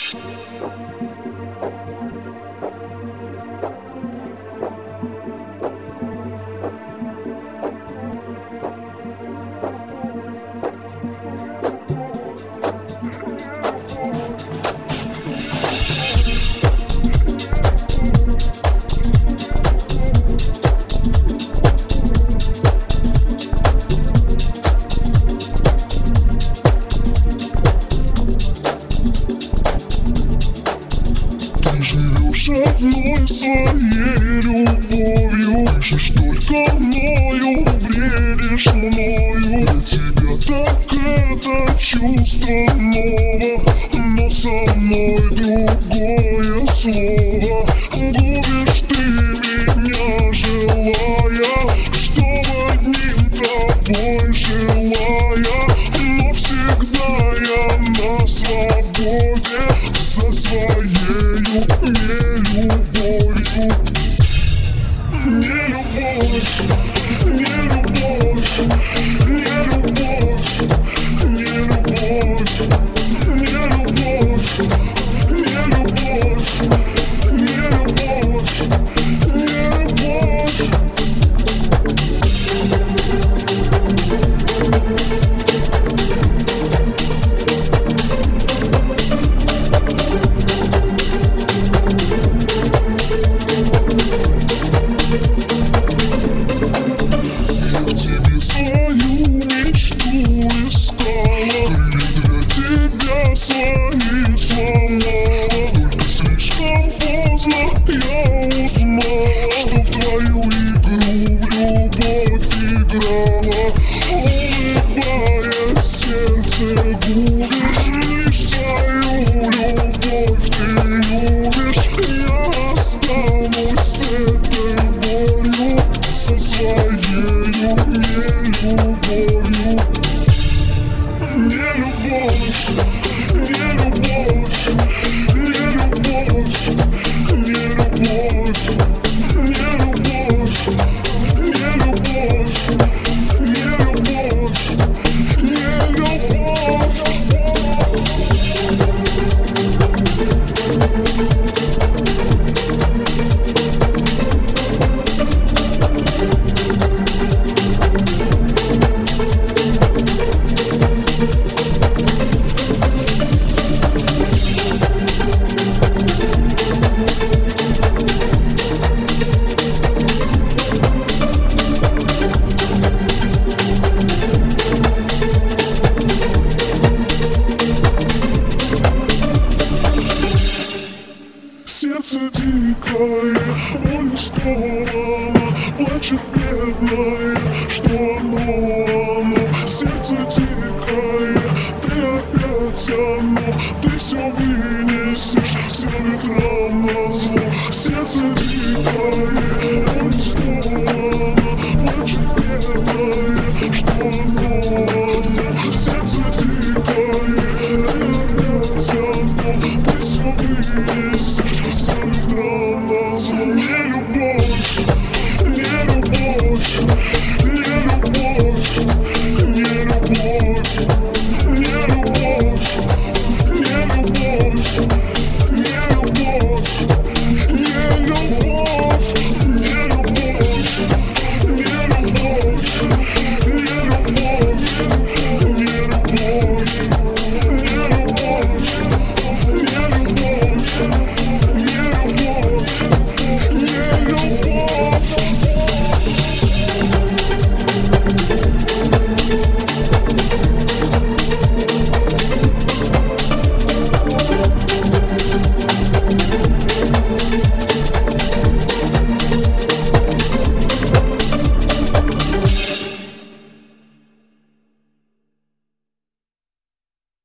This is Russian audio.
Одной своей любовью дышишь только мною, бредишь мною. Для тебя так это чувство ново, но со мной другое слово. Губишь ты меня, желая, что одним тобой желая, но всегда я на свободе со своею нелюбовью. Не любовь, не любовь, не любовь, не любовь, не любовь, не любовь, не любовь, не любовь. Свои сломала, только слишком поздно я узнала, что в твою игру в любовь играла. Улыбаясь, сердце губишь, лишь свою любовь ты любишь. Я останусь с этой болью, со своею нелюбовью. Не любовь, не любовь, не любовь, не любовь, не любовь, не любовь, не любовь, не любовь. Сердце дикое, болью сковано, плачет бедное, что оно. Сердце дикое, ты опять оно, ты все вынесешь, все ветрам назло. Сердце дикое, болью сковано, плачет бедное, что оно.